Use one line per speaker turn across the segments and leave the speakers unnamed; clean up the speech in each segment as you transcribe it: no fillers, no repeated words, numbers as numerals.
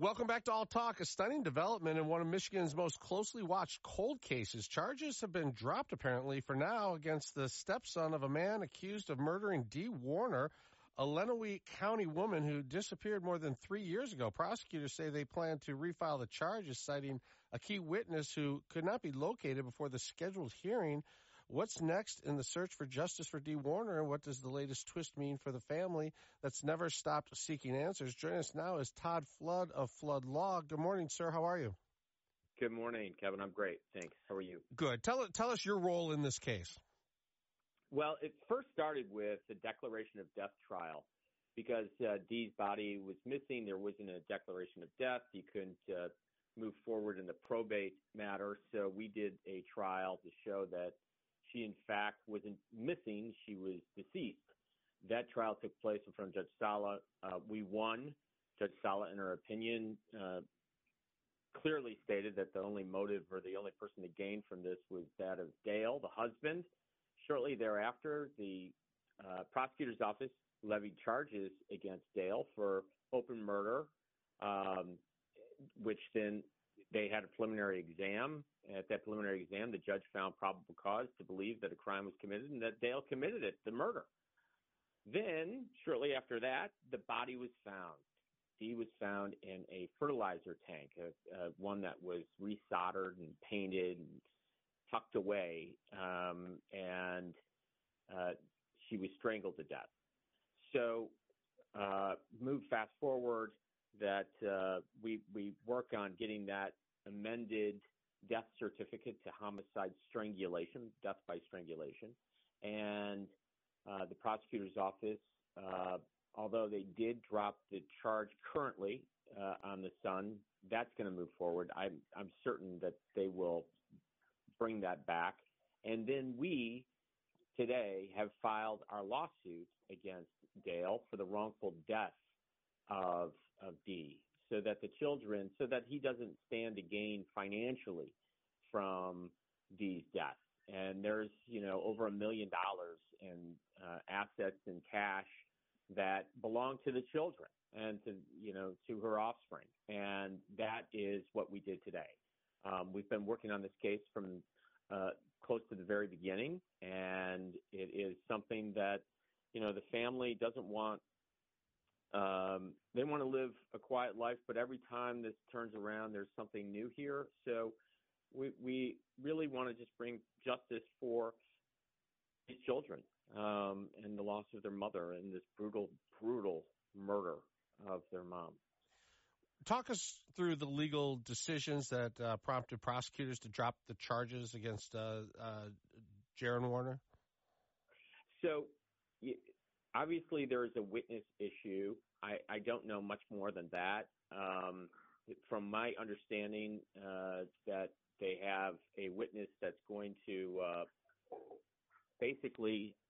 Welcome back to All Talk. A stunning development in one of Michigan's most closely watched cold cases. Charges have been dropped, apparently, for now against the stepson of a man accused of murdering Dee Warner, a Lenawee County woman who disappeared more than 3 years ago. Prosecutors say they plan to refile the charges, citing a key witness who could not be located before the scheduled hearing. What's next in the search for justice for Dee Warner, and what does the latest twist mean for the family that's never stopped seeking answers? Joining us now is Todd Flood of Flood Law. Good morning, sir. How are you?
Good morning, Kevin. I'm great. Thanks. How are you?
Good. Tell us your role in this case.
Well, it first started with the declaration of death trial because Dee's body was missing. There wasn't a declaration of death. You couldn't move forward in the probate matter. So we did a trial to show that she, in fact, wasn't missing. She was deceased. That trial took place in front of Judge Sala. We won. Judge Sala, in her opinion, clearly stated that the only motive or the only person to gain from this was that of Dale, the husband. Shortly thereafter, the prosecutor's office levied charges against Dale for open murder, which then they had a preliminary exam. At that preliminary exam, the judge found probable cause to believe that a crime was committed and that Dale committed it, the murder. Then, shortly after that, the body was found. Dee was found in a fertilizer tank, one that was resoldered and painted and tucked away, and she was strangled to death. So, move fast forward, that we work on getting that amended death certificate to homicide strangulation, death by strangulation. And the prosecutor's office, although they did drop the charge currently on the son, that's going to move forward. I'm certain that they will bring that back. And then we today have filed our lawsuit against Dale for the wrongful death of Dee, so that he doesn't stand to gain financially from Dee's death. And there's, over $1 million in assets and cash that belong to the children and to her offspring. And that is what we did today. We've been working on this case from close to the very beginning, and it is something that, the family doesn't want. They want to live a quiet life, but every time this turns around, there's something new here. So we really want to just bring justice for these children and the loss of their mother and this brutal murder of their mom.
Talk us through the legal decisions that prompted prosecutors to drop the charges against Jaron Warner.
So obviously there is a witness issue. I don't know much more than that. From my understanding, that they have a witness that's going to basically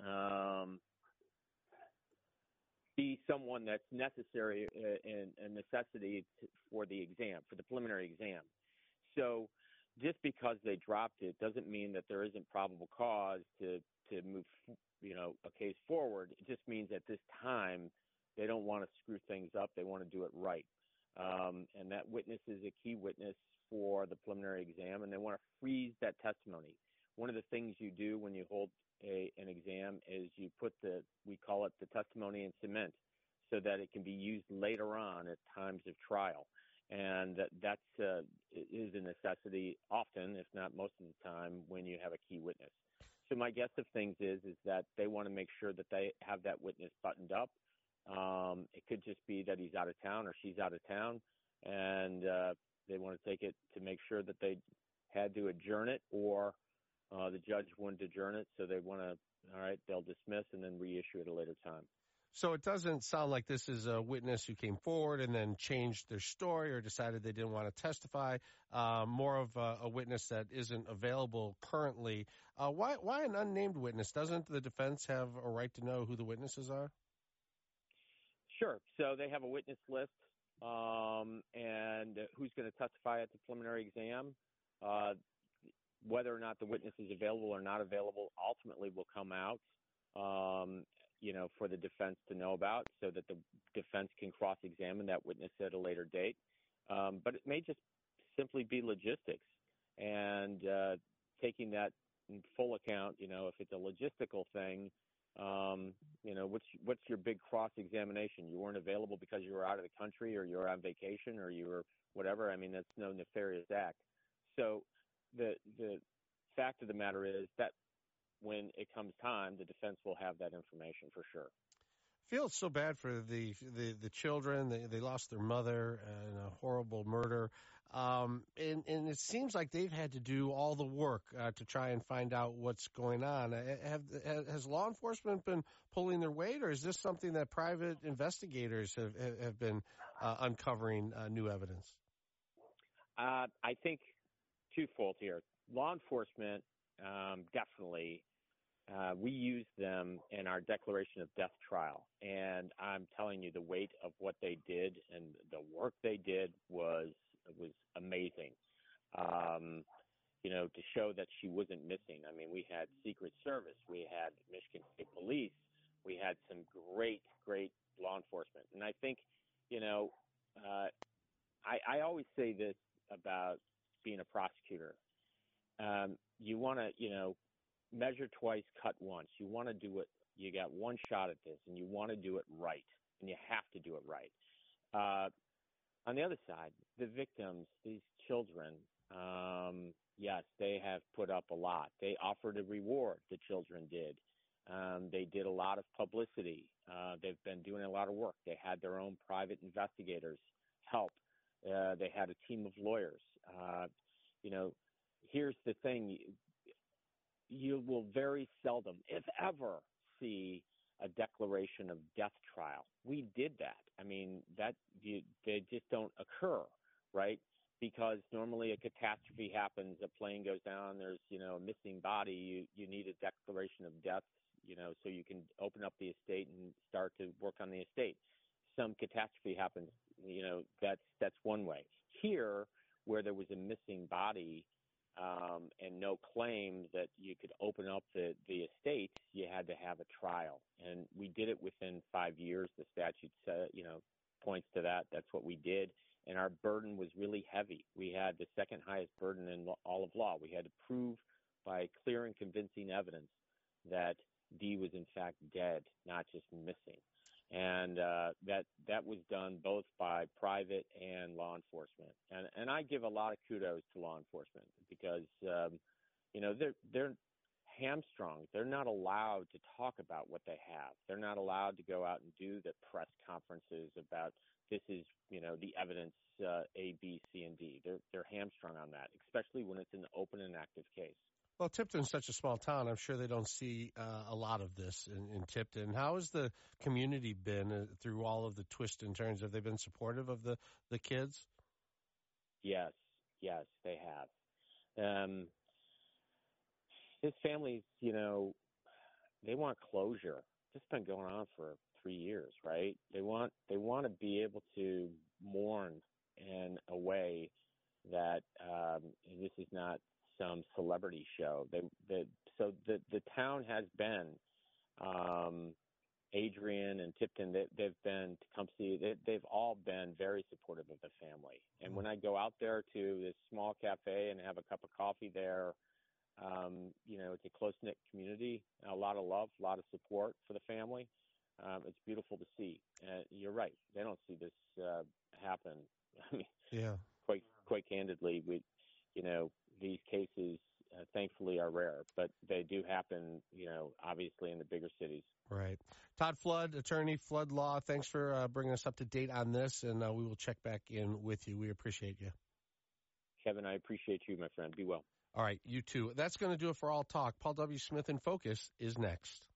be someone that's necessary and a necessity for the exam, for the preliminary exam. So just because they dropped it doesn't mean that there isn't probable cause to move, a case forward. It just means at this time they don't want to screw things up. They want to do it right. And that witness is a key witness for the preliminary exam, and they want to freeze that testimony. One of the things you do when you hold an exam is you put we call it the testimony in cement, so that it can be used later on at times of trial. And that is a necessity often, if not most of the time, when you have a key witness. So my guess of things is that they want to make sure that they have that witness buttoned up. It could just be that he's out of town or she's out of town, and they want to take it to make sure that they had to adjourn it, or the judge wouldn't adjourn it, so they want to, they'll dismiss and then reissue at a later time.
So it doesn't sound like this is a witness who came forward and then changed their story or decided they didn't want to testify. More of a witness that isn't available currently. Why an unnamed witness? Doesn't the defense have a right to know who the witnesses are?
Sure. So they have a witness list, and who's going to testify at the preliminary exam. Whether or not the witness is available or not available ultimately will come out, for the defense to know about, so that the defense can cross-examine that witness at a later date. But it may just simply be logistics and taking that in full account. If it's a logistical thing, what's your big cross-examination? You weren't available because you were out of the country, or you were on vacation, or you were whatever. I mean, that's no nefarious act. So the fact of the matter is that when it comes time, the defense will have that information for sure.
I feel so bad for the children. They lost their mother in a horrible murder. And it seems like they've had to do all the work to try and find out what's going on. Has law enforcement been pulling their weight, or is this something that private investigators have been uncovering new evidence?
I think twofold here. Law enforcement, definitely. We used them in our declaration of death trial, and I'm telling you, the weight of what they did and the work they did was amazing. To show that she wasn't missing. I mean, we had Secret Service, we had Michigan State Police, we had some great law enforcement, and I think, I always say this about being a prosecutor. You want to, measure twice, cut once. You want to do it. You got one shot at this, and you want to do it right, and you have to do it right. On the other side, the victims, these children, yes, they have put up a lot. They offered a reward, the children did. They did a lot of publicity. They've been doing a lot of work. They had their own private investigators help. They had a team of lawyers. Here's the thing. You will very seldom, if ever, see a declaration of death trial. We did that. I mean, they just don't occur, right? Because normally a catastrophe happens, a plane goes down, there's, a missing body. You need a declaration of death, so you can open up the estate and start to work on the estate. Some catastrophe happens, that's one way. Here, where there was a missing body, and no claim that you could open up the estate, you had to have a trial. And we did it within 5 years. The statute points to that. That's what we did. And our burden was really heavy. We had the second highest burden in all of law. We had to prove by clear and convincing evidence that Dee was in fact dead, not just missing. And that was done both by private and law enforcement. And I give a lot of kudos to law enforcement because, they're hamstrung. They're not allowed to talk about what they have. They're not allowed to go out and do the press conferences about this is, the evidence A, B, C, and D. They're hamstrung on that, especially when it's an open and active case.
Well, Tipton's such a small town. I'm sure they don't see a lot of this in Tipton. How has the community been through all of the twists and turns? Have they been supportive of the kids?
Yes, they have. His family's, they want closure. It's been going on for 3 years, right? They want to be able to mourn in a way that this is not some celebrity show. So the town has been, Adrian and Tipton, they've been to come see. They've all been very supportive of the family. And when I go out there to this small cafe and have a cup of coffee there, it's a close-knit community, a lot of love, a lot of support for the family. It's beautiful to see. You're right. They don't see this happen. I mean,
yeah.
Quite candidly, these cases, thankfully, are rare, but they do happen, obviously in the bigger cities.
Right. Todd Flood, attorney, Flood Law, thanks for bringing us up to date on this, and we will check back in with you. We appreciate you.
Kevin, I appreciate you, my friend. Be well.
All right, you too. That's going to do it for All Talk. Paul W. Smith in Focus is next.